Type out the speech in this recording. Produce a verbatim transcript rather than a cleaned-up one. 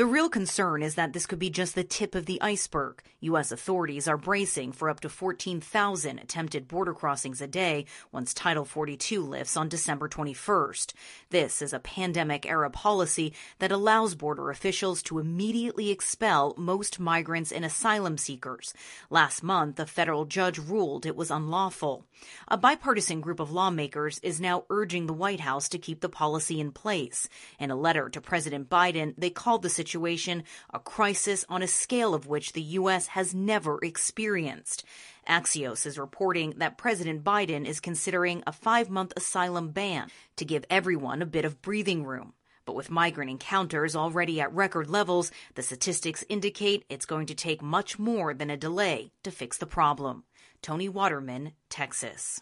The real concern is that this could be just the tip of the iceberg. U S authorities are bracing for up to fourteen thousand attempted border crossings a day once Title forty-two lifts on December twenty-first. This is a pandemic-era policy that allows border officials to immediately expel most migrants and asylum seekers. Last month, a federal judge ruled it was unlawful. A bipartisan group of lawmakers is now urging the White House to keep the policy in place. In a letter to President Biden, they called the situation a crisis on a scale of which the U S has never experienced. Axios is reporting that President Biden is considering a five-month asylum ban to give everyone a bit of breathing room. But with migrant encounters already at record levels, the statistics indicate it's going to take much more than a delay to fix the problem. Tony Waterman, Texas.